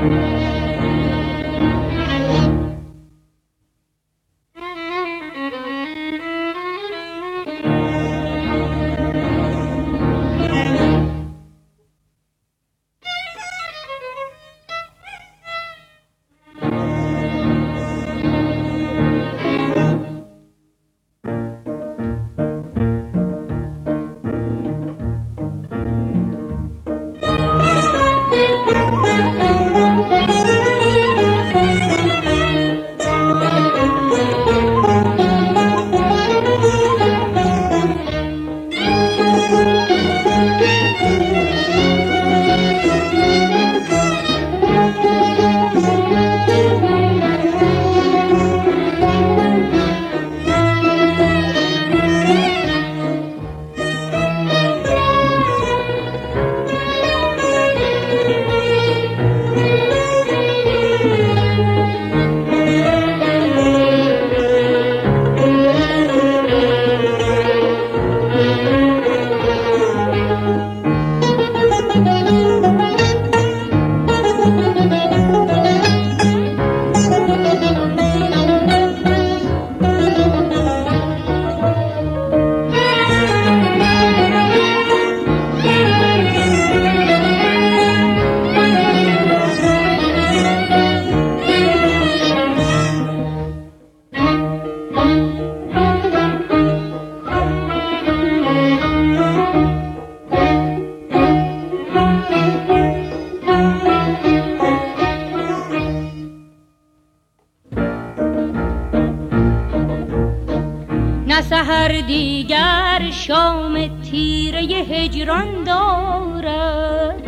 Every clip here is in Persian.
سحر دیگر شام تیره هجران دارد،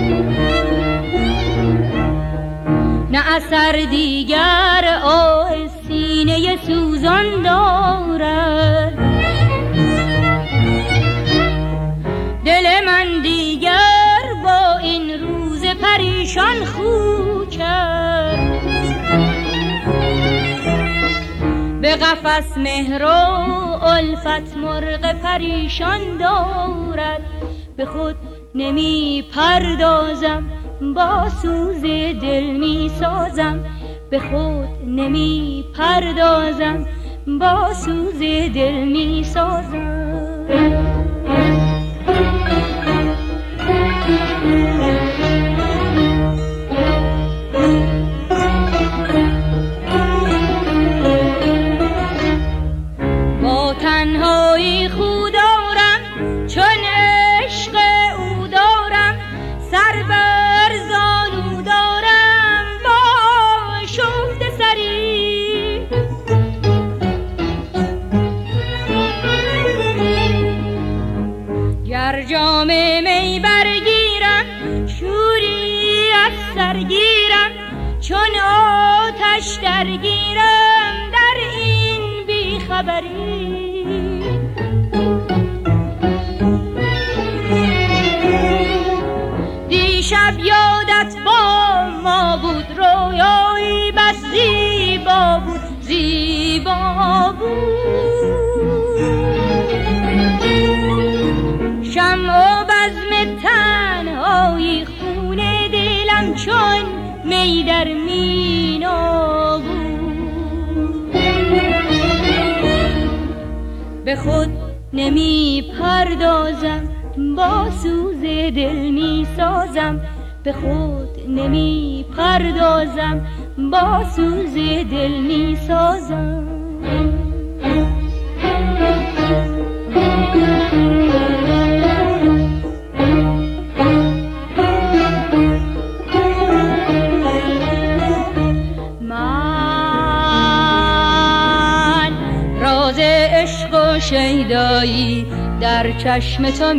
نه اثر دیگر آه سینه سوزان دارد. دل من دیگر با این روز پریشان خو کرد، به قفس مهر و الفت مرغ پریشان دارد. به خود نمی پردازم با سوز دل می سازم، به خود نمی پردازم با سوز دل می سازم. تنهایی خود دارم چون عشق او دارم، سر بر زانو دارم با شفت سری. گر جام می برگیرم شوری از سر گیرم، چون آتش درگیرم در این بیخبری. دیشب یادت با ما بود، رویایی بس زیبا بود، زیبا بود. شمع و بزم تنهایی خون دلم چون می در مینا بود. به خود نمی پردازم با سوز دل می سازم، به خود نمی پردازم با سوز دل می سازم. من راز عشق و شیدایی در چشم تو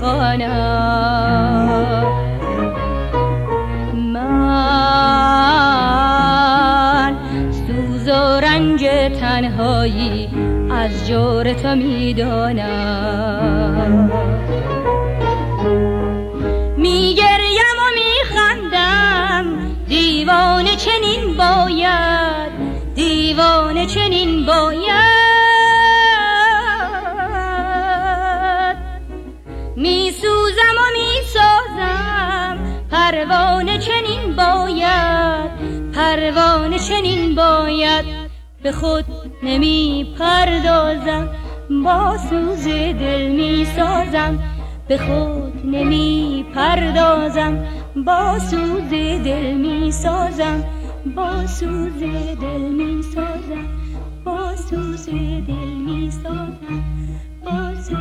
میخوانم، من سوز و رنج تنهایی از جور تو میدانم. میگریم و میخندم، دیوانه چنین باید، دیوانه چنین باید. می سوزم و می سازم، پروانه چنین باید. پروانه چنین باید. به خود نمی پردازم، با سوز دل می سازم. به خود نمی پردازم، با سوز دل می سازم. با سوز دل می سازم، با سوز دل می سازم، با سوز